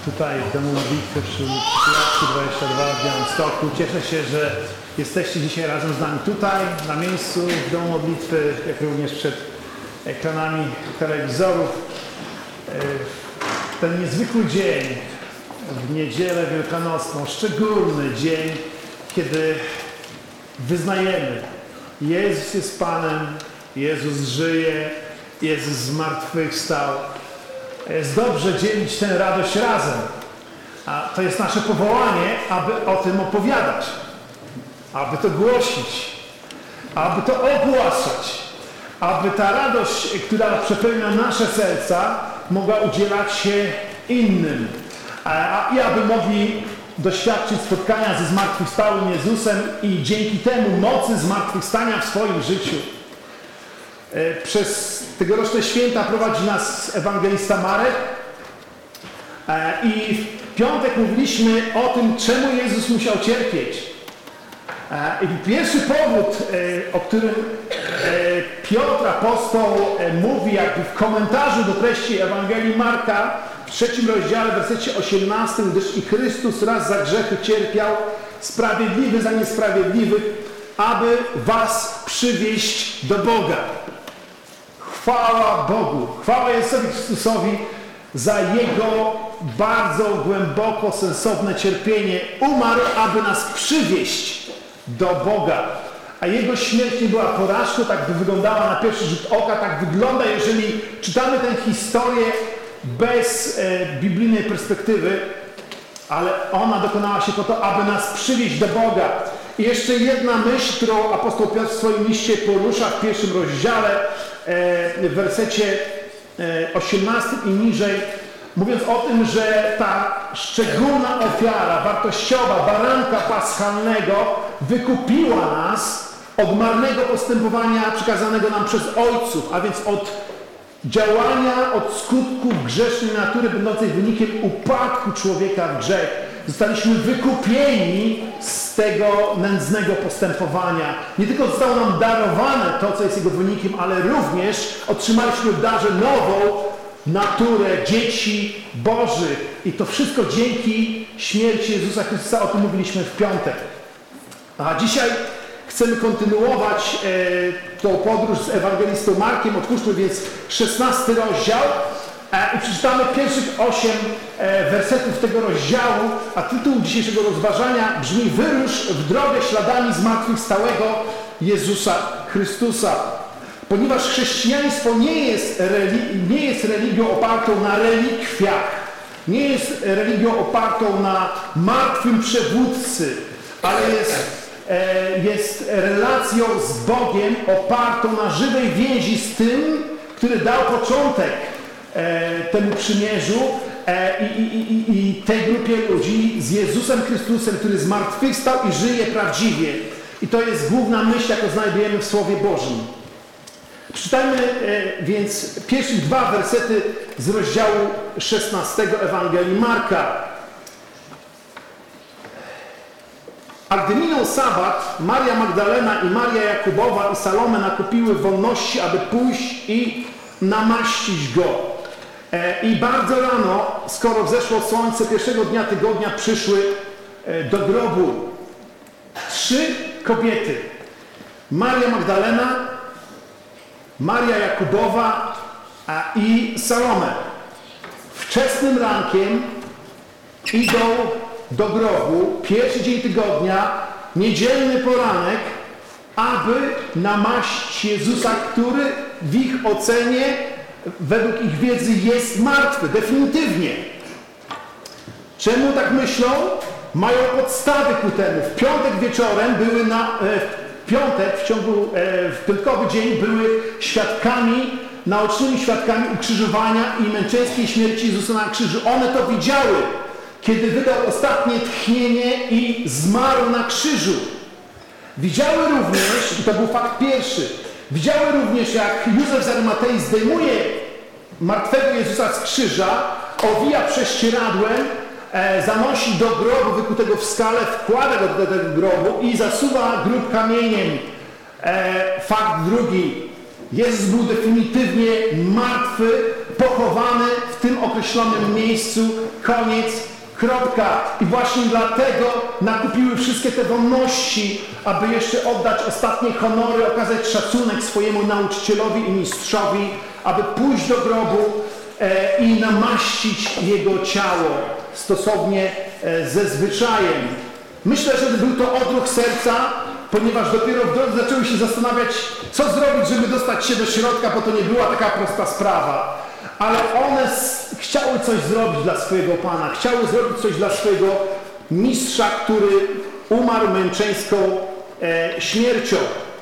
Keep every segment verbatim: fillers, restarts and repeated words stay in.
tutaj w domu modlitwy przy Piławskiej dwadzieścia dwa w Białymstoku. Cieszę się, że jesteście dzisiaj razem z nami tutaj, na miejscu, w domu modlitwy, jak również przed ekranami telewizorów. Ten niezwykły dzień, w niedzielę wielkanocną, szczególny dzień, kiedy wyznajemy: Jezus jest Panem, Jezus żyje, Jezus zmartwychwstał. Jest dobrze dzielić tę radość razem. A to jest nasze powołanie, aby o tym opowiadać, aby to głosić, aby to ogłaszać, aby ta radość, która przepełnia nasze serca, mogła udzielać się innym. A, i aby mogli doświadczyć spotkania ze zmartwychwstałym Jezusem i dzięki temu mocy zmartwychwstania w swoim życiu. Przez tegoroczne święta prowadzi nas ewangelista Marek i w piątek mówiliśmy o tym, czemu Jezus musiał cierpieć. I pierwszy powód, o którym Piotr apostoł mówi jakby w komentarzu do treści Ewangelii Marka w trzecim rozdziale, w wersecie osiemnastym, gdyż i Chrystus raz za grzechy cierpiał, sprawiedliwy za niesprawiedliwych, aby was przywieść do Boga. Chwała Bogu, chwała Jezusowi Chrystusowi za Jego bardzo głęboko sensowne cierpienie. Umarł, aby nas przywieść do Boga. A Jego śmierć nie była porażką, tak by wyglądała na pierwszy rzut oka, tak wygląda, jeżeli czytamy tę historię bez e, biblijnej perspektywy, ale ona dokonała się po to, aby nas przywieść do Boga. I jeszcze jedna myśl, którą apostoł Piotr w swoim liście porusza w pierwszym rozdziale, w wersecie osiemnastym i niżej, mówiąc o tym, że ta szczególna ofiara wartościowa baranka paschalnego wykupiła nas od marnego postępowania przekazanego nam przez ojców, a więc od działania, od skutków grzesznej natury będącej wynikiem upadku człowieka w grzech. Zostaliśmy wykupieni z tego nędznego postępowania. Nie tylko zostało nam darowane to, co jest jego wynikiem, ale również otrzymaliśmy w darze nową naturę dzieci Bożych. I to wszystko dzięki śmierci Jezusa Chrystusa. O tym mówiliśmy w piątek. A dzisiaj chcemy kontynuować e, tą podróż z ewangelistą Markiem. Otwórzmy więc szesnasty rozdział. I przeczytamy pierwszych osiem wersetów tego rozdziału, a tytuł dzisiejszego rozważania brzmi: Wyrusz w drogę śladami zmartwychwstałego Jezusa Chrystusa. Ponieważ chrześcijaństwo nie jest, religi- nie jest religią opartą na relikwiach, nie jest religią opartą na martwym przewódcy, ale jest, e, jest relacją z Bogiem opartą na żywej więzi z tym, który dał początek temu przymierzu i, i, i, i tej grupie ludzi z Jezusem Chrystusem, który zmartwychwstał i żyje prawdziwie. I to jest główna myśl, jaką znajdujemy w Słowie Bożym. Przeczytajmy więc pierwsze dwa wersety z rozdziału szesnastego Ewangelii Marka. A gdy minął sabat, Maria Magdalena i Maria Jakubowa i Salome nakupiły wonności, aby pójść i namaścić go. I bardzo rano, skoro wzeszło słońce pierwszego dnia tygodnia, przyszły do grobu trzy kobiety. Maria Magdalena, Maria Jakubowa i Salome. Wczesnym rankiem idą do grobu, pierwszy dzień tygodnia, niedzielny poranek, aby namaścić Jezusa, który w ich ocenie, według ich wiedzy, jest martwy, definitywnie. Czemu tak myślą? Mają podstawy ku temu. W piątek wieczorem były na, w piątek, w ciągu, w piątkowy dzień były świadkami, naocznymi świadkami ukrzyżowania i męczeńskiej śmierci Jezusa na krzyżu. One to widziały, kiedy wydał ostatnie tchnienie i zmarł na krzyżu. Widziały również, i to był fakt pierwszy, widziały również, jak Józef z Arymatei zdejmuje martwego Jezusa z krzyża, owija prześcieradłem, e, zanosi do grobu wykutego w skale, wkłada go do tego grobu i zasuwa grób kamieniem. E, fakt drugi. Jezus był definitywnie martwy po pochowany w tym określonym miejscu, koniec, kropka. I właśnie dlatego nakupiły wszystkie te wonności, aby jeszcze oddać ostatnie honory, okazać szacunek swojemu nauczycielowi i mistrzowi, aby pójść do grobu e, i namaścić jego ciało stosownie e, ze zwyczajem. Myślę, że był to odruch serca, ponieważ dopiero w drodze zaczęły się zastanawiać, co zrobić, żeby dostać się do środka, bo to nie była taka prosta sprawa. Ale one chciały coś zrobić dla swojego Pana, chciały zrobić coś dla swojego mistrza, który umarł męczeńską e, śmiercią.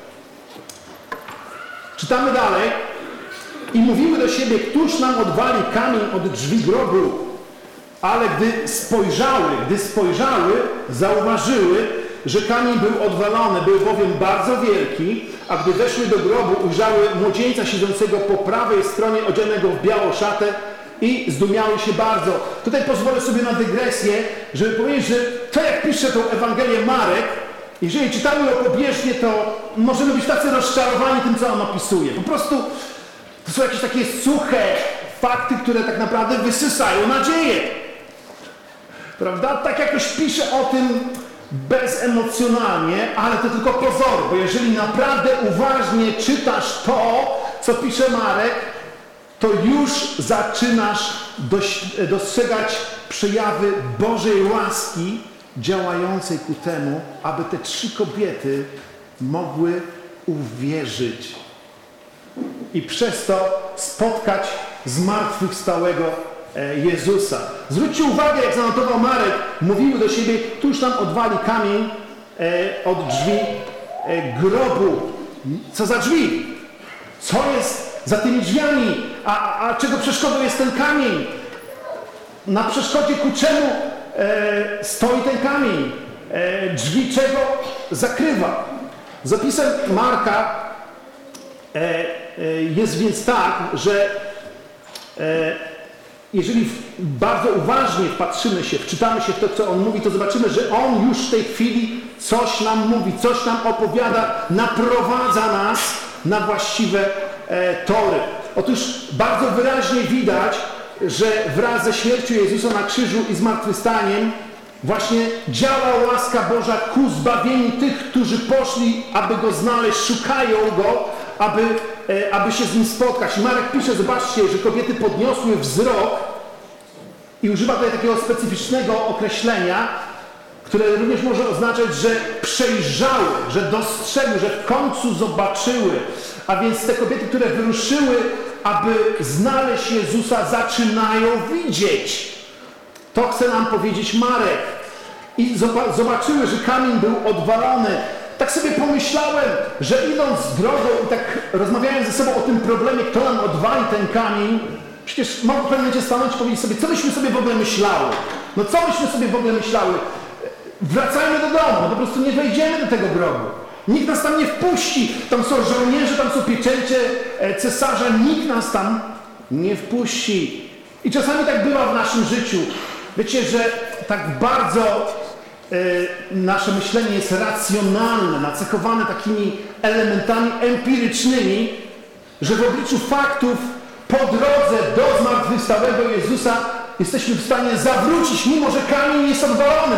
Czytamy dalej i mówimy do siebie, któż nam odwali kamień od drzwi grobu, ale gdy spojrzały, gdy spojrzały, zauważyły, że kamień był odwalony, był bowiem bardzo wielki, a gdy weszły do grobu, ujrzały młodzieńca siedzącego po prawej stronie, odzianego w białą szatę i zdumiały się bardzo. Tutaj pozwolę sobie na dygresję, żeby powiedzieć, że to jak pisze tą Ewangelię Marek, jeżeli czytamy ją pobieżnie, to możemy być tacy rozczarowani tym, co on opisuje. Po prostu to są jakieś takie suche fakty, które tak naprawdę wysysają nadzieję. Prawda? Tak jakoś pisze o tym bezemocjonalnie, ale to tylko pozor, bo jeżeli naprawdę uważnie czytasz to, co pisze Marek, to już zaczynasz dostrzegać przejawy Bożej łaski działającej ku temu, aby te trzy kobiety mogły uwierzyć i przez to spotkać zmartwychwstałego Jezusa. Zwróćcie uwagę, jak zanotował Marek, mówiły do siebie, któż tam odwali kamień e, od drzwi e, grobu. Co za drzwi? Co jest za tymi drzwiami? A, a czego przeszkodą jest ten kamień? Na przeszkodzie ku czemu e, stoi ten kamień? E, drzwi czego zakrywa? Z opisem Marka e, e, jest więc tak, że e, jeżeli bardzo uważnie wpatrzymy się, wczytamy się w to, co on mówi, to zobaczymy, że on już w tej chwili coś nam mówi, coś nam opowiada, naprowadza nas na właściwe e, tory. Otóż bardzo wyraźnie widać, że wraz ze śmiercią Jezusa na krzyżu i zmartwychwstaniem właśnie działa łaska Boża ku zbawieniu tych, którzy poszli, aby Go znaleźć, szukają Go, aby, e, aby się z Nim spotkać. I Marek pisze, zobaczcie, że kobiety podniosły wzrok i używa tutaj takiego specyficznego określenia, które również może oznaczać, że przejrzały, że dostrzegły, że w końcu zobaczyły. A więc te kobiety, które wyruszyły, aby znaleźć Jezusa, zaczynają widzieć. To chce nam powiedzieć Marek. I zobaczyły, że kamień był odwalony. Tak sobie pomyślałem, że idąc drogą i tak rozmawiając ze sobą o tym problemie, kto nam odwali ten kamień, przecież mogę w pewnym momencie stanąć i powiedzieć sobie, co byśmy sobie w ogóle myślały? No co byśmy sobie w ogóle myślały? Wracajmy do domu, no po prostu nie wejdziemy do tego grobu. Nikt nas tam nie wpuści. Tam są żołnierze, tam są pieczęcie cesarza. Nikt nas tam nie wpuści. I czasami tak bywa w naszym życiu. Wiecie, że tak bardzo y, nasze myślenie jest racjonalne, nacechowane takimi elementami empirycznymi, że w obliczu faktów po drodze do zmartwychwstałego Jezusa jesteśmy w stanie zawrócić, mimo że kamień jest odwalony.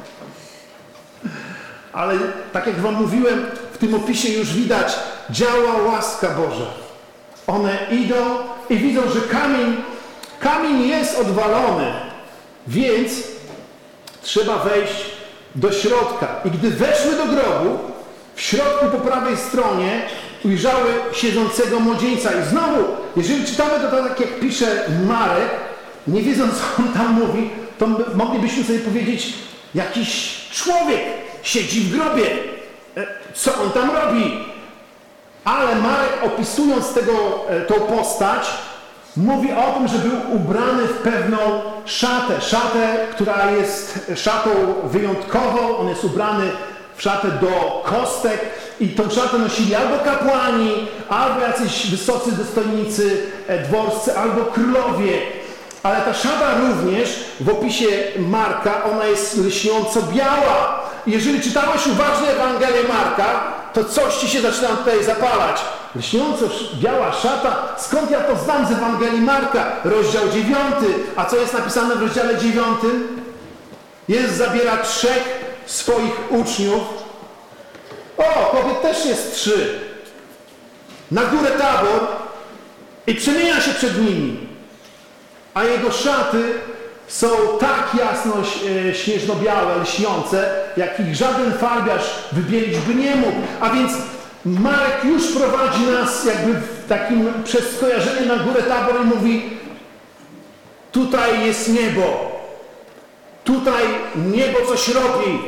Ale tak jak wam mówiłem, w tym opisie już widać, działa łaska Boża. One idą i widzą, że kamień, kamień jest odwalony, więc trzeba wejść do środka. I gdy weszły do grobu, w środku po prawej stronie ujrzały siedzącego młodzieńca. I znowu, jeżeli czytamy to tak, jak pisze Marek, nie wiedząc, co on tam mówi, to moglibyśmy sobie powiedzieć, jakiś człowiek siedzi w grobie. Co on tam robi? Ale Marek, opisując tego, tą postać, mówi o tym, że był ubrany w pewną szatę. Szatę, która jest szatą wyjątkową. On jest ubrany w szatę do kostek i tą szatę nosili albo kapłani, albo jacyś wysocy dostojnicy dworscy, albo królowie. Ale ta szata również w opisie Marka, ona jest lśniąco biała. Jeżeli czytałeś uważnie Ewangelię Marka, to coś ci się zaczyna tutaj zapalać. Lśniąco biała szata, skąd ja to znam z Ewangelii Marka, rozdział dziewiąty. A co jest napisane w rozdziale dziewiątym? Jezus zabiera trzech swoich uczniów. O, kobiet też jest trzy. Na górę Tabor i przemienia się przed nimi. A jego szaty są tak jasno e, śnieżno-białe, lśniące, jak ich żaden farbiarz wybielić by nie mógł. A więc Marek już prowadzi nas jakby w takim przez skojarzenie na górę Tabor i mówi: tutaj jest niebo. Tutaj niebo coś robi.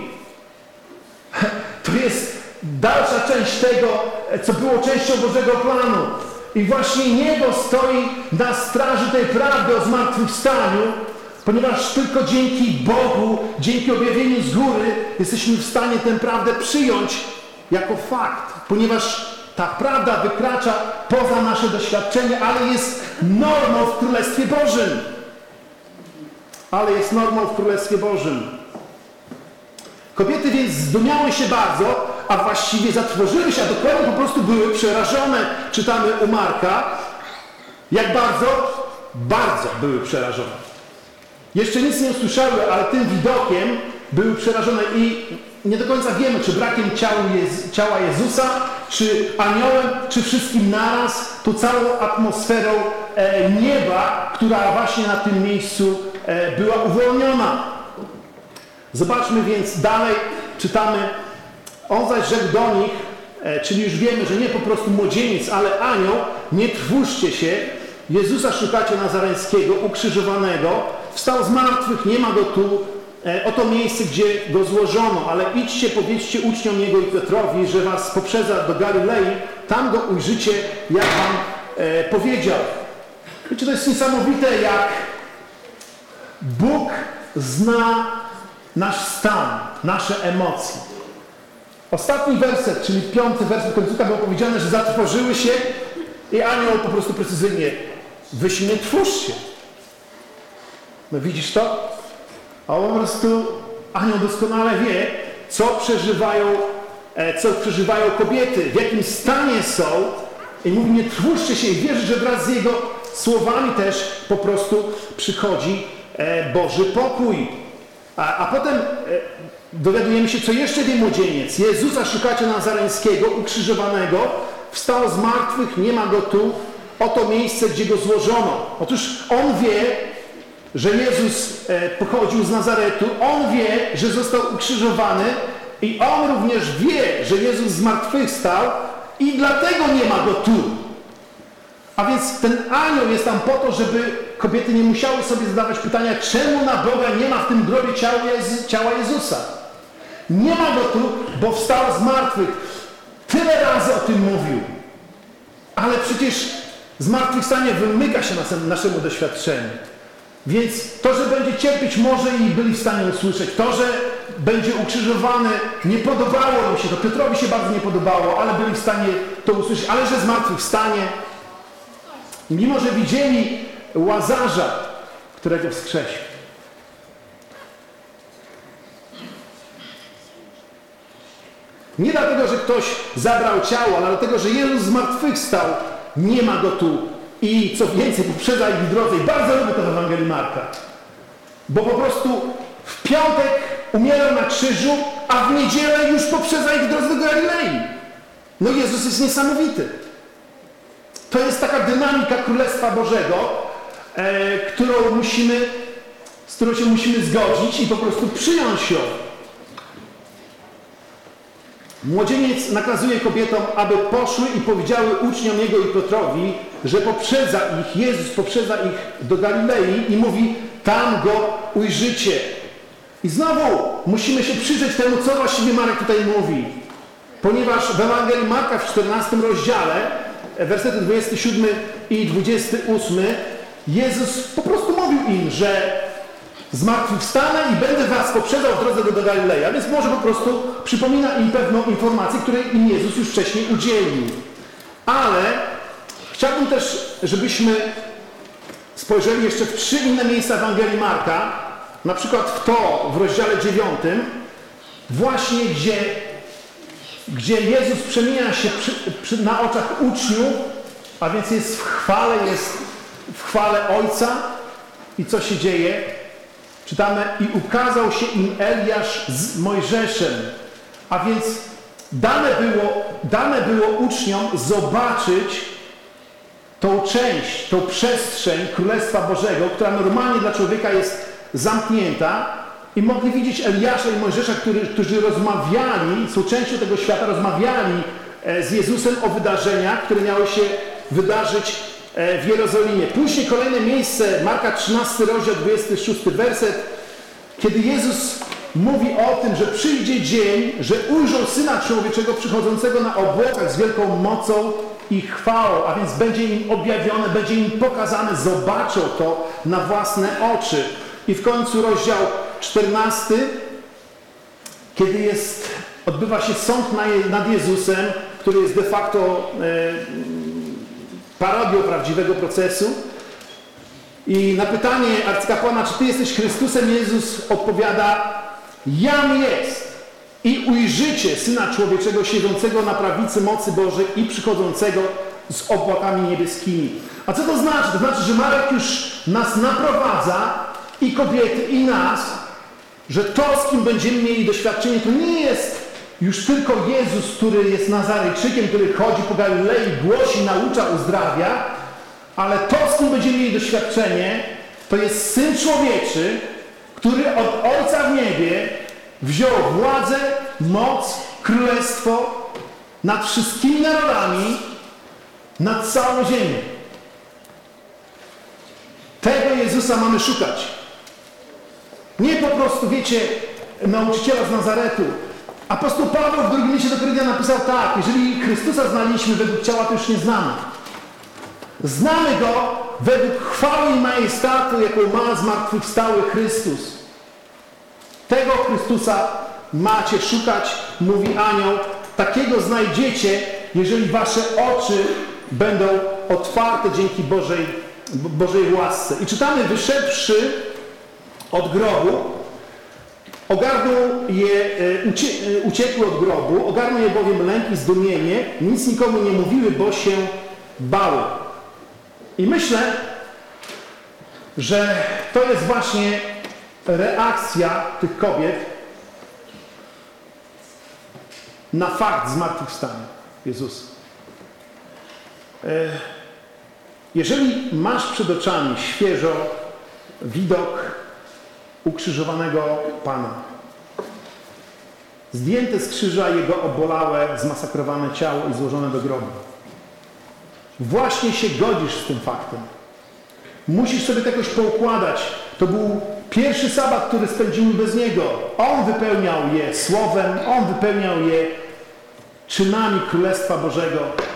To jest dalsza część tego, co było częścią Bożego planu. I właśnie niebo stoi na straży tej prawdy o zmartwychwstaniu, ponieważ tylko dzięki Bogu, dzięki objawieniu z góry jesteśmy w stanie tę prawdę przyjąć jako fakt, ponieważ ta prawda wykracza poza nasze doświadczenie, ale jest normą w Królestwie Bożym. Ale jest normą w Królestwie Bożym. Kobiety więc zdumiały się bardzo, a właściwie zatrwożyły się, a dokładnie po prostu były przerażone. Czytamy u Marka. Jak bardzo? Bardzo były przerażone. Jeszcze nic nie usłyszały, ale tym widokiem były przerażone i nie do końca wiemy, czy brakiem ciała, Jez ciała Jezusa, czy aniołem, czy wszystkim naraz, tu całą atmosferą e, nieba, która właśnie na tym miejscu e, była uwolniona. Zobaczmy więc dalej, czytamy: on zaś rzekł do nich, e, czyli już wiemy, że nie po prostu młodzieniec, ale anioł: nie trwóżcie się, Jezusa szukacie Nazareńskiego, ukrzyżowanego, wstał z martwych, nie ma go tu, e, oto miejsce, gdzie go złożono, ale idźcie, powiedzcie uczniom Jego i Piotrowi, że was poprzedza do Galilei, tam go ujrzycie, jak wam e, powiedział. Wiecie, to jest niesamowite, jak Bóg zna nasz stan, nasze emocje. Ostatni werset, czyli piąty werset końcówka, było powiedziane, że zatrwożyły się i anioł po prostu precyzyjnie: wy się nie trwóż się. No widzisz to? A po prostu anioł doskonale wie, co przeżywają, co przeżywają kobiety, w jakim stanie są, i mówi: nie trwóżcie się, i wierzy, że wraz z jego słowami też po prostu przychodzi Boży pokój. A, a potem e, dowiadujemy się, co jeszcze wie młodzieniec. Jezusa szukacie Nazareńskiego, ukrzyżowanego, wstał z martwych, nie ma go tu, oto miejsce, gdzie go złożono. Otóż on wie, że Jezus e, pochodził z Nazaretu, on wie, że został ukrzyżowany i on również wie, że Jezus zmartwychwstał i dlatego nie ma go tu. A więc ten anioł jest tam po to, żeby kobiety nie musiały sobie zadawać pytania, czemu na Boga nie ma w tym grobie ciała, Jezu, ciała Jezusa. Nie ma go tu, bo wstał z martwych. Tyle razy o tym mówił. Ale przecież zmartwychwstanie wymyka się naszemu doświadczeniu. Więc to, że będzie cierpieć, może i byli w stanie usłyszeć. To, że będzie ukrzyżowany, nie podobało im się. To Piotrowi się bardzo nie podobało, ale byli w stanie to usłyszeć. Ale że zmartwychwstanie, mimo że widzieli Łazarza, którego wskrzesił. Nie dlatego, że ktoś zabrał ciało, ale dlatego, że Jezus zmartwychwstał, nie ma go tu. I co więcej, poprzedza ich w drodze. I bardzo lubię to w Ewangelii Marka. Bo po prostu w piątek umierał na krzyżu, a w niedzielę już poprzedza ich w drodze do Galilei. No Jezus jest niesamowity. To jest taka dynamika Królestwa Bożego, e, którą musimy, z którą się musimy zgodzić i po prostu przyjąć ją. Młodzieniec nakazuje kobietom, aby poszły i powiedziały uczniom Jego i Piotrowi, że poprzedza ich, Jezus poprzedza ich do Galilei i mówi: tam go ujrzycie. I znowu musimy się przyjrzeć temu, co właściwie Marek tutaj mówi. Ponieważ w Ewangelii Marka w czternastym rozdziale, wersety dwudziesty siódmy i dwudziesty ósmy, Jezus po prostu mówił im, że zmartwychwstanę i będę was poprzedzał w drodze do Galilei. A więc może po prostu przypomina im pewną informację, której im Jezus już wcześniej udzielił. Ale chciałbym też, żebyśmy spojrzeli jeszcze w trzy inne miejsca Ewangelii Marka, na przykład w to, w rozdziale dziewiątym, właśnie gdzie gdzie Jezus przemienia się przy, przy, na oczach uczniów, a więc jest w chwale, jest w chwale Ojca. I co się dzieje? Czytamy, i ukazał się im Eliasz z Mojżeszem. A więc dane było, dane było uczniom zobaczyć tą część, tą przestrzeń Królestwa Bożego, która normalnie dla człowieka jest zamknięta, i mogli widzieć Eliasza i Mojżesza, którzy, którzy rozmawiali, są częścią tego świata, rozmawiali z Jezusem o wydarzeniach, które miały się wydarzyć w Jerozolimie. Później kolejne miejsce, Marka trzynasty rozdział, dwudziesty szósty werset, kiedy Jezus mówi o tym, że przyjdzie dzień, że ujrzą Syna Człowieczego przychodzącego na obłokach z wielką mocą i chwałą, a więc będzie im objawione, będzie im pokazane, zobaczą to na własne oczy. I w końcu rozdział czternasty, kiedy jest, odbywa się sąd nad Jezusem, który jest de facto e, parodią prawdziwego procesu. I na pytanie arcykapłana, czy Ty jesteś Chrystusem, Jezus odpowiada, jam jest. I ujrzycie Syna Człowieczego siedzącego na prawicy mocy Bożej i przychodzącego z obłokami niebieskimi. A co to znaczy? To znaczy, że Marek już nas naprowadza, i kobiety, i nas, że to, z kim będziemy mieli doświadczenie, to nie jest już tylko Jezus, który jest Nazarejczykiem, który chodzi po Galilei, głosi, naucza, uzdrawia, ale to, z kim będziemy mieli doświadczenie, to jest Syn Człowieczy, który od Ojca w niebie wziął władzę, moc, królestwo nad wszystkimi narodami, nad całą ziemię. Tego Jezusa mamy szukać. Nie po prostu, wiecie, nauczyciela z Nazaretu. Apostoł Paweł w drugim liście do Koryntian napisał tak, jeżeli Chrystusa znaliśmy według ciała, to już nie znamy. Znamy Go według chwały i majestatu, jaką ma zmartwychwstały Chrystus. Tego Chrystusa macie szukać, mówi anioł. Takiego znajdziecie, jeżeli wasze oczy będą otwarte dzięki Bożej, Bożej łasce. I czytamy, wyszedłszy od grobu, ogarnął je, ucie, uciekły od grobu, ogarnął je bowiem lęk i zdumienie, nic nikomu nie mówiły, bo się bały. I myślę, że to jest właśnie reakcja tych kobiet na fakt zmartwychwstania Jezusa. Jeżeli masz przed oczami świeżo widok ukrzyżowanego Pana, zdjęte z krzyża Jego obolałe, zmasakrowane ciało i złożone do grobu, właśnie się godzisz z tym faktem. Musisz sobie to jakoś poukładać. To był pierwszy sabat, który spędzimy bez Niego. On wypełniał je słowem, On wypełniał je czynami Królestwa Bożego.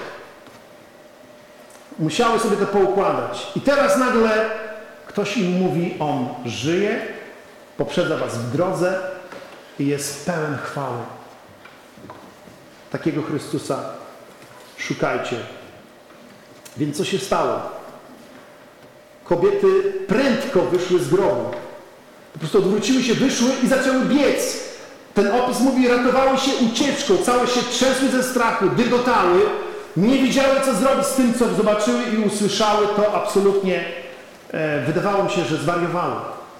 Musiały sobie to poukładać. I teraz nagle ktoś im mówi, On żyje, poprzedza was w drodze i jest pełen chwały. Takiego Chrystusa szukajcie. Więc co się stało? Kobiety prędko wyszły z grobu. Po prostu odwróciły się, wyszły i zaczęły biec. Ten opis mówi, ratowały się ucieczką, całe się trzęsły ze strachu, dygotały, nie wiedziały, co zrobić z tym, co zobaczyły i usłyszały. To absolutnie e, wydawało mi się, że zwariowały.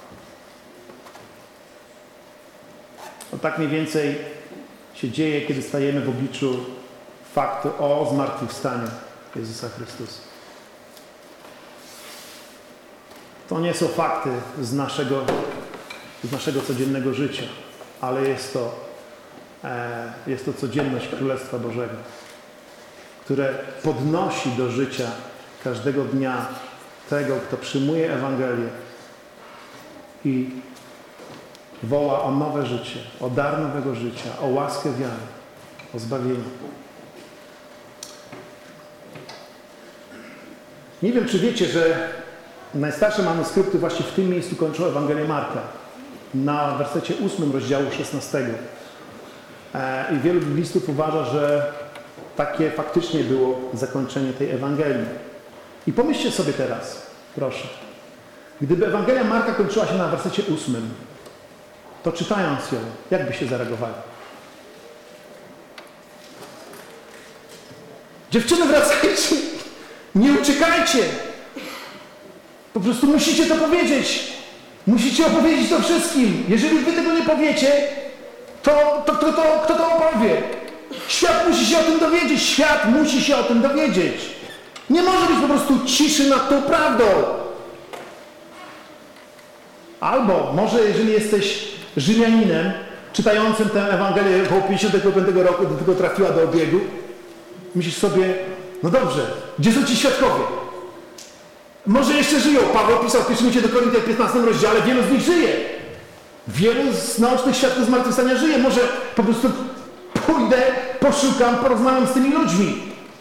To tak mniej więcej się dzieje, kiedy stajemy w obliczu faktu o zmartwychwstaniu Jezusa Chrystusa. To nie są fakty z naszego, z naszego codziennego życia, ale jest to, e, jest to codzienność Królestwa Bożego, które podnosi do życia każdego dnia tego, kto przyjmuje Ewangelię i woła o nowe życie, o dar nowego życia, o łaskę wiary, o zbawienie. Nie wiem, czy wiecie, że najstarsze manuskrypty właśnie w tym miejscu kończą Ewangelię Marka, na wersecie ósmym rozdziału szesnastego. I wielu biblistów uważa, że takie faktycznie było zakończenie tej Ewangelii. I pomyślcie sobie teraz, proszę, gdyby Ewangelia Marka kończyła się na wersecie ósmym, to czytając ją, jak by się zareagowali? Dziewczyny, wracajcie. Nie uciekajcie. Po prostu musicie to powiedzieć. Musicie opowiedzieć to wszystkim. Jeżeli wy tego nie powiecie, to, to, to, to kto to opowie? Świat musi się o tym dowiedzieć. Świat musi się o tym dowiedzieć. Nie może być po prostu ciszy nad tą prawdą. Albo może jeżeli jesteś Rzymianinem, czytającym tę Ewangelię około pięćdziesiątego piątego roku, do tego trafiła do obiegu, myślisz sobie, no dobrze, gdzie są ci świadkowie? Może jeszcze żyją. Paweł pisał w pierwszym liście do Koryntian w piętnastym rozdziale, wielu z nich żyje. Wielu z naocznych świadków zmartwychwstania żyje. Może po prostu pójdę, poszukam, porozmawiam z tymi ludźmi.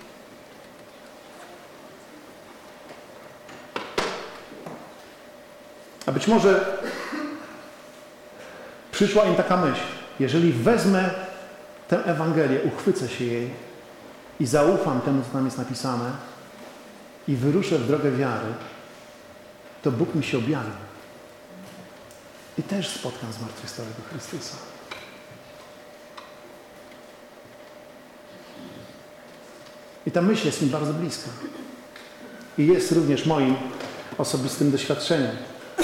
A być może przyszła im taka myśl. Jeżeli wezmę tę Ewangelię, uchwycę się jej i zaufam temu, co tam jest napisane i wyruszę w drogę wiary, to Bóg mi się objawi. I też spotkam zmartwychwstałego Chrystusa. I ta myśl jest mi bardzo bliska. I jest również moim osobistym doświadczeniem.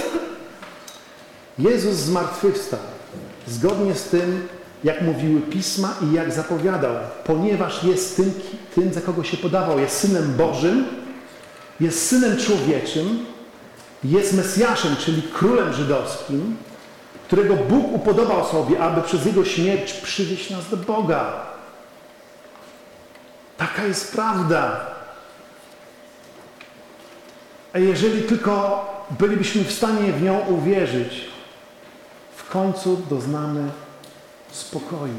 Jezus zmartwychwstał zgodnie z tym, jak mówiły Pisma i jak zapowiadał, ponieważ jest tym, tym, za kogo się podawał. Jest Synem Bożym, jest Synem Człowieczym, jest Mesjaszem, czyli Królem Żydowskim, którego Bóg upodobał sobie, aby przez Jego śmierć przywieźć nas do Boga. Taka jest prawda. A jeżeli tylko bylibyśmy w stanie w nią uwierzyć, w końcu doznamy spokoju.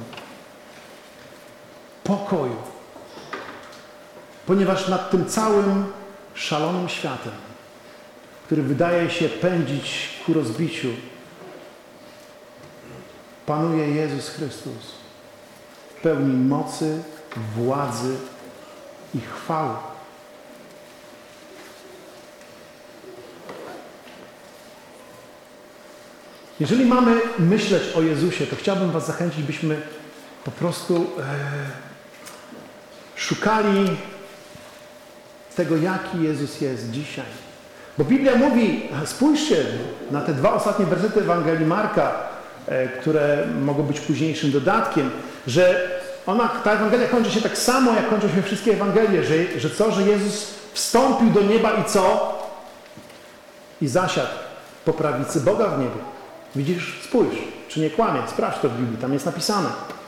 Pokoju. Ponieważ nad tym całym szalonym światem, który wydaje się pędzić ku rozbiciu, panuje Jezus Chrystus w pełni mocy, władzy i chwały. Jeżeli mamy myśleć o Jezusie, to chciałbym was zachęcić, byśmy po prostu e, szukali tego, jaki Jezus jest dzisiaj. Bo Biblia mówi, spójrzcie na te dwa ostatnie wersety Ewangelii Marka, e, które mogą być późniejszym dodatkiem, że ona, ta Ewangelia kończy się tak samo, jak kończą się wszystkie Ewangelie, że, że co? Że Jezus wstąpił do nieba i co? I zasiadł po prawicy Boga w niebie. Widzisz? Spójrz, czy nie kłamie. Sprawdź to w Biblii, tam jest napisane.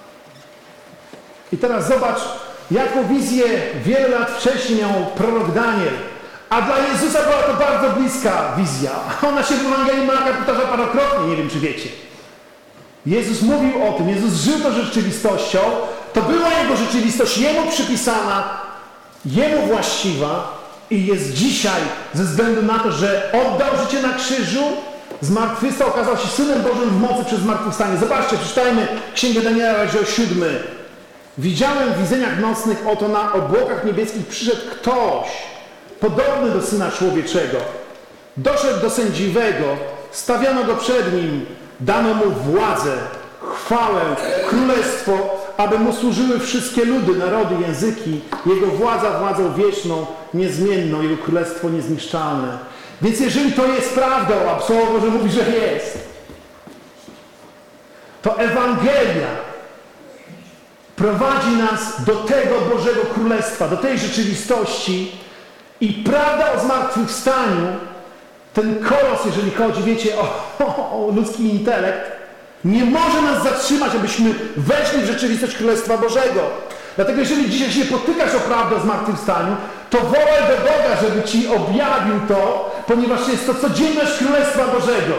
I teraz zobacz, jaką wizję wiele lat wcześniej miał prorok Daniel. A dla Jezusa była to bardzo bliska wizja. Ona się w Ewangelii Marka powtarza parokrotnie, nie wiem czy wiecie. Jezus mówił o tym, Jezus żył tą rzeczywistością, to była Jego rzeczywistość, Jemu przypisana, Jemu właściwa i jest dzisiaj ze względu na to, że oddał życie na krzyżu, zmartwychwstał, okazał się Synem Bożym w mocy przez zmartwychwstanie. Zobaczcie, przeczytajmy Księgę Daniela, rozdział siódmy. Widziałem w widzeniach nocnych, oto na obłokach niebieskich przyszedł ktoś, podobny do Syna Człowieczego. Doszedł do sędziwego, stawiano go przed nim, dano mu władzę, chwałę, królestwo, aby mu służyły wszystkie ludy, narody, języki. Jego władza władzą wieczną, niezmienną, jego królestwo niezniszczalne. Więc jeżeli to jest prawdą, a Słowo Boże mówi, że jest, to Ewangelia prowadzi nas do tego Bożego Królestwa, do tej rzeczywistości i prawda o zmartwychwstaniu, ten kolos, jeżeli chodzi, wiecie, o, o, o ludzki intelekt, nie może nas zatrzymać, abyśmy weszli w rzeczywistość Królestwa Bożego. Dlatego jeżeli dzisiaj się potykasz o prawdę o zmartwychwstaniu, to wołaj do Boga, żeby Ci objawił to, ponieważ jest to codzienność Królestwa Bożego.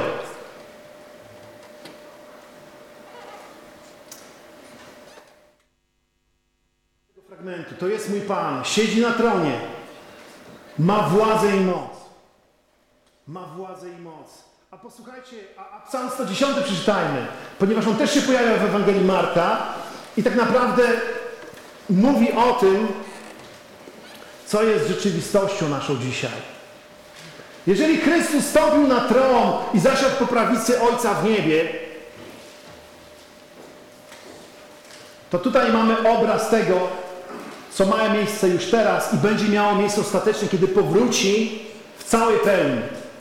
Fragmentu. To jest mój Pan, siedzi na tronie, ma władzę i moc. Ma władzę i moc. A posłuchajcie, a, a Psalm sto dziesięć przeczytajmy, ponieważ on też się pojawia w Ewangelii Marka i tak naprawdę mówi o tym, co jest rzeczywistością naszą dzisiaj. Jeżeli Chrystus stąpił na tron i zasiadł po prawicy Ojca w niebie, to tutaj mamy obraz tego, co ma miejsce już teraz i będzie miało miejsce ostatecznie, kiedy powróci w całej pełni.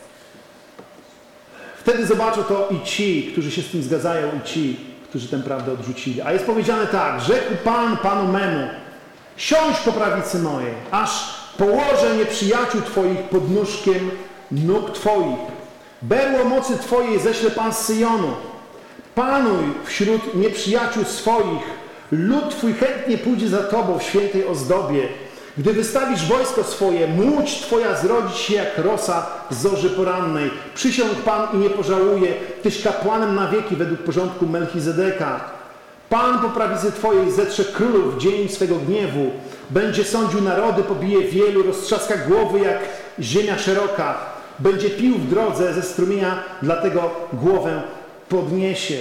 Wtedy zobaczą to i ci, którzy się z tym zgadzają, i ci, którzy tę prawdę odrzucili. A jest powiedziane tak: rzekł Pan Panu memu, siądź po prawicy mojej, aż położę nieprzyjaciół Twoich pod nóżkiem nóg Twoich. Berło mocy Twojej ześle Pan z Syjonu. Panuj wśród nieprzyjaciół swoich. Lud Twój chętnie pójdzie za Tobą w świętej ozdobie. Gdy wystawisz wojsko swoje, łódź Twoja zrodzi się jak rosa z zorzy porannej. Przysiąg Pan i nie pożałuje, Tyś kapłanem na wieki według porządku Melchizedeka. Pan po prawicy Twojej zetrze królów w dzień swego gniewu. Będzie sądził narody, pobije wielu, roztrzaska głowy jak ziemia szeroka. Będzie pił w drodze ze strumienia, dlatego głowę podniesie.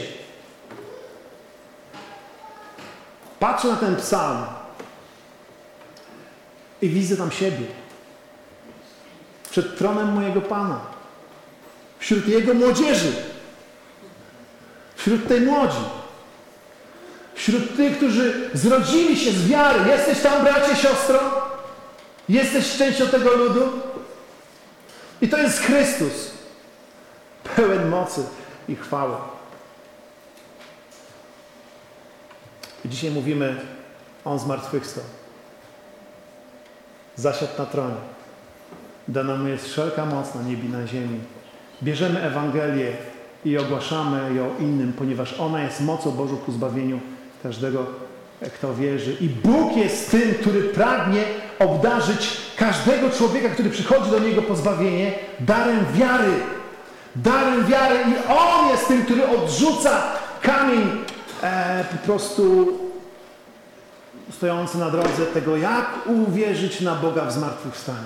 Patrzę na ten psalm i widzę tam siebie. Przed tronem mojego Pana. Wśród Jego młodzieży. Wśród tej młodzi. Wśród tych, którzy zrodzili się z wiary. Jesteś tam, bracie, siostro? Jesteś częścią tego ludu? I to jest Chrystus. Pełen mocy i chwały. I dzisiaj mówimy, On zmartwychwstał. Zasiadł na tronie. Dana Mu jest wszelka moc na niebie i na ziemi. Bierzemy Ewangelię i ogłaszamy ją innym, ponieważ ona jest mocą Bożą ku zbawieniu każdego, kto wierzy. I Bóg jest tym, który pragnie obdarzyć każdego człowieka, który przychodzi do Niego po zbawienie, darem wiary. Darem wiary. I On jest tym, który odrzuca kamień e, po prostu stojący na drodze tego, jak uwierzyć na Boga w zmartwychwstaniu.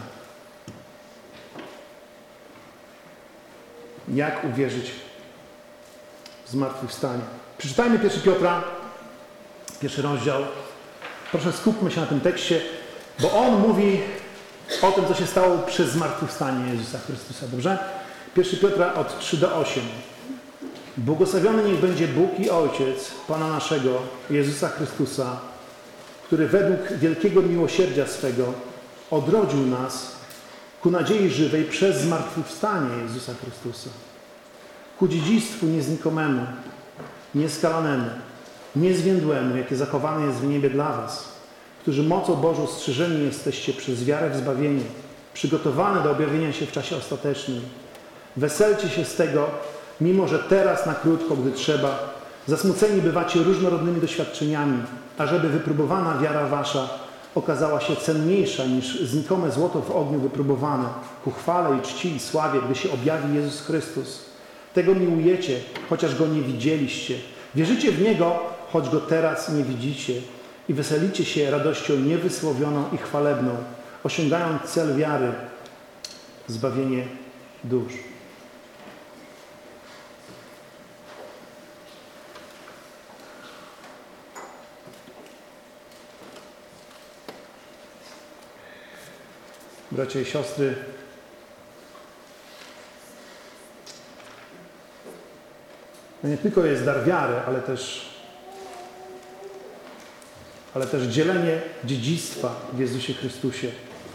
Jak uwierzyć w zmartwychwstaniu. Przeczytajmy pierwszy Piotra, pierwszy rozdział. Proszę, skupmy się na tym tekście, bo on mówi o tym, co się stało przez zmartwychwstanie Jezusa Chrystusa. Dobrze? pierwszy Piotra od trzy do ośmiu. Błogosławiony niech będzie Bóg i Ojciec Pana naszego, Jezusa Chrystusa, który według wielkiego miłosierdzia swego odrodził nas ku nadziei żywej przez zmartwychwstanie Jezusa Chrystusa, ku dziedzictwu nieznikomemu, nieskalanemu, niezwiędłemu, jakie zachowane jest w niebie dla was, którzy mocą Bożą strzeżeni jesteście przez wiarę w zbawienie, przygotowane do objawienia się w czasie ostatecznym. Weselcie się z tego, mimo że teraz na krótko, gdy trzeba, zasmuceni bywacie różnorodnymi doświadczeniami, ażeby wypróbowana wiara wasza okazała się cenniejsza niż znikome złoto w ogniu wypróbowane, ku chwale i czci i sławie, gdy się objawi Jezus Chrystus. Tego miłujecie, chociaż Go nie widzieliście. Wierzycie w Niego, choć Go teraz nie widzicie. I weselicie się radością niewysłowioną i chwalebną, osiągając cel wiary, zbawienie dusz. Bracia i siostry, to nie tylko jest dar wiary, ale też, ale też dzielenie dziedzictwa w Jezusie Chrystusie.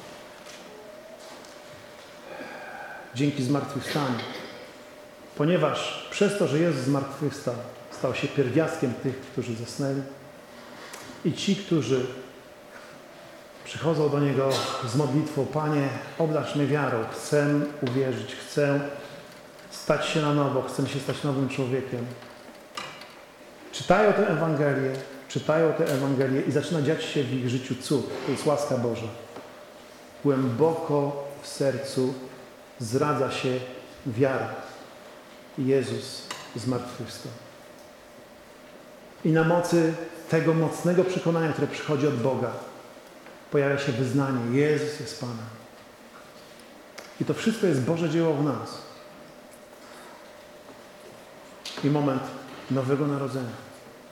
Dzięki zmartwychwstaniu. Ponieważ przez to, że Jezus zmartwychwstał, stał się pierwiastkiem tych, którzy zasnęli, i ci, którzy przychodzą do Niego z modlitwą: Panie, obdarz mnie wiarą, chcę uwierzyć, chcę stać się na nowo, chcę się stać nowym człowiekiem. Czytają tę Ewangelię, czytają tę Ewangelię i zaczyna dziać się w ich życiu cud. To jest łaska Boża. Głęboko w sercu zradza się wiara. Jezus zmartwychwstał. I na mocy tego mocnego przekonania, które przychodzi od Boga, pojawia się wyznanie: Jezus jest Panem. I to wszystko jest Boże dzieło w nas. I moment nowego narodzenia.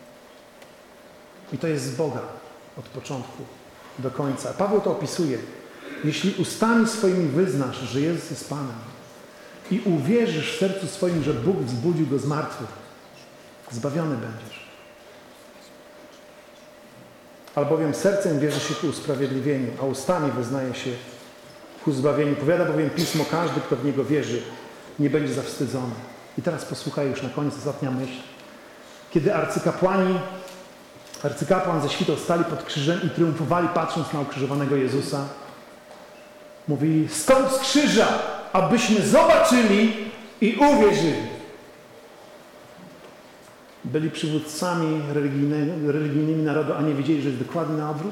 I to jest z Boga od początku do końca. Paweł to opisuje. Jeśli ustami swoimi wyznasz, że Jezus jest Panem i uwierzysz w sercu swoim, że Bóg wzbudził Go z martwych, zbawiony będziesz. albowiem sercem wierzy się ku usprawiedliwieniu, a ustami wyznaje się ku zbawieniu. Powiada bowiem Pismo, każdy, kto w Niego wierzy, nie będzie zawstydzony. I teraz posłuchaj już na koniec, ostatnia myśl. Kiedy arcykapłani, arcykapłan ze świtą stali pod krzyżem i triumfowali, patrząc na ukrzyżowanego Jezusa, mówili: stąd z krzyża, abyśmy zobaczyli i uwierzyli. Byli przywódcami religijnymi, religijnymi narodu, a nie wiedzieli, że jest dokładnie na odwrót?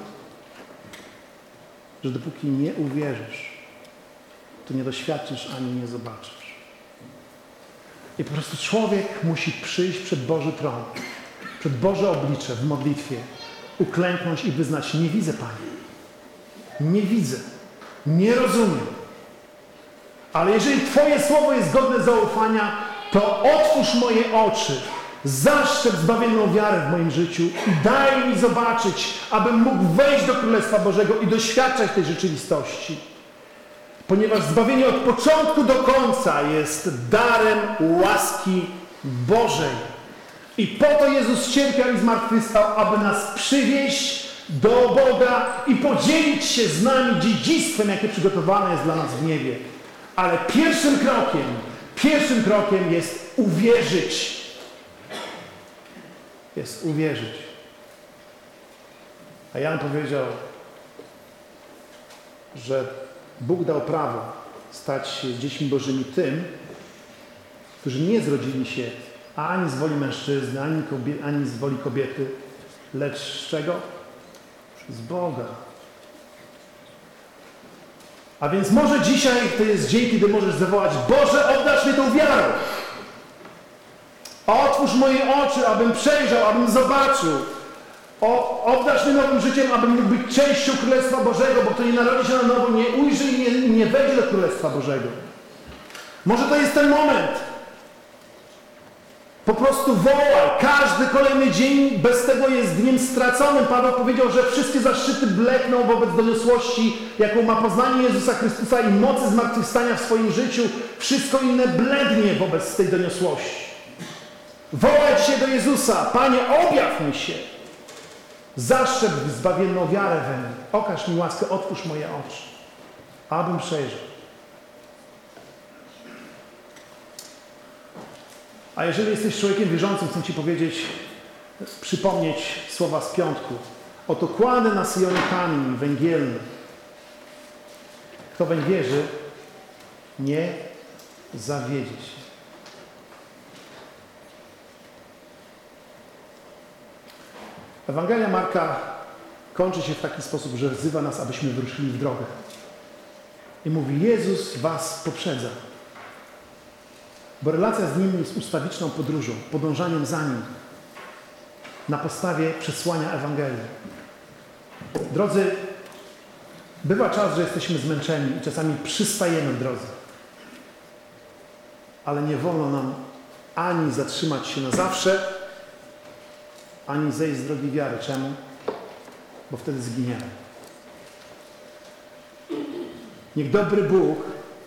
Że dopóki nie uwierzysz, to nie doświadczysz ani nie zobaczysz. I po prostu człowiek musi przyjść przed Boży tron, przed Boże oblicze w modlitwie, uklęknąć i wyznać: nie widzę, Panie. Nie widzę. Nie rozumiem. Ale jeżeli Twoje słowo jest godne zaufania, to otwórz moje oczy, zaszczep zbawienną wiarę w moim życiu i daj mi zobaczyć, abym mógł wejść do Królestwa Bożego i doświadczać tej rzeczywistości. Ponieważ zbawienie od początku do końca jest darem łaski Bożej. I po to Jezus cierpiał i zmartwychwstał, aby nas przywieźć do Boga i podzielić się z nami dziedzictwem, jakie przygotowane jest dla nas w niebie. Ale pierwszym krokiem, pierwszym krokiem jest uwierzyć. Jest uwierzyć. A Jan powiedział, że Bóg dał prawo stać się dziećmi Bożymi tym, którzy nie zrodzili się ani z woli mężczyzny, ani, kobie- ani z woli kobiety, lecz z czego? Z Boga. A więc może dzisiaj to jest dzień, kiedy możesz zawołać: Boże, obdarz mnie tą wiarą. Otwórz moje oczy, abym przejrzał, abym zobaczył. O, obdarz mnie nowym życiem, abym mógł być częścią Królestwa Bożego, bo kto nie narodzi się na nowo, nie ujrzy i nie, nie wejdzie do Królestwa Bożego. Może to jest ten moment. Po prostu wołaj. Każdy kolejny dzień bez tego jest dniem straconym. Paweł powiedział, że wszystkie zaszczyty blekną wobec doniosłości, jaką ma poznanie Jezusa Chrystusa i mocy zmartwychwstania w swoim życiu. Wszystko inne blednie wobec tej doniosłości. Wołaj się do Jezusa: Panie, objaw mi się. Zaszczep zbawienną wiarę we mnie. Okaż mi łaskę, otwórz moje oczy, abym przejrzał. A jeżeli jesteś człowiekiem wierzącym, chcę Ci powiedzieć, przypomnieć słowa z piątku. Oto kładę na Syjonie kamień węgielny. Kto weń wierzy, nie zawiedzie się. Ewangelia Marka kończy się w taki sposób, że wzywa nas, abyśmy wyruszyli w drogę. I mówi: Jezus was poprzedza. Bo relacja z Nim jest ustawiczną podróżą, podążaniem za Nim na podstawie przesłania Ewangelii. Drodzy, bywa czas, że jesteśmy zmęczeni i czasami przystajemy w drodze. Ale nie wolno nam ani zatrzymać się na zawsze, ani zejść z drogi wiary. Czemu? Bo wtedy zginiemy. Niech dobry Bóg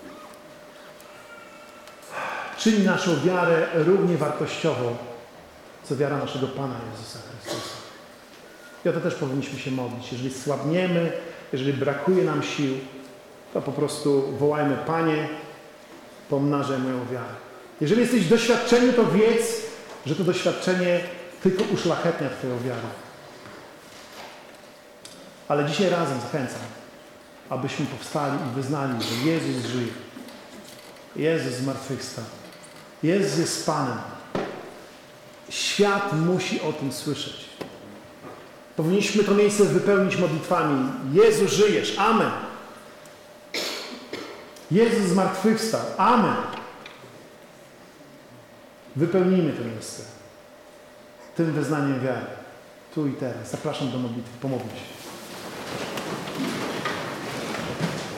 czyni naszą wiarę równie wartościową, co wiara naszego Pana Jezusa Chrystusa. I o to też powinniśmy się modlić. Jeżeli słabniemy, jeżeli brakuje nam sił, to po prostu wołajmy: Panie, pomnażaj moją wiarę. Jeżeli jesteś w doświadczeniu, to wiedz, że to doświadczenie tylko uszlachetnia Twoją wiarę. Ale dzisiaj razem zachęcam, abyśmy powstali i wyznali, że Jezus żyje. Jezus zmartwychwstał. Jezus jest Panem. Świat musi o tym słyszeć. Powinniśmy to miejsce wypełnić modlitwami: Jezu, żyjesz. Amen. Jezus zmartwychwstał. Amen. Wypełnijmy to miejsce tym wyznaniem wiary. Tu i teraz. Zapraszam do modlitwy. Pomódlmy się.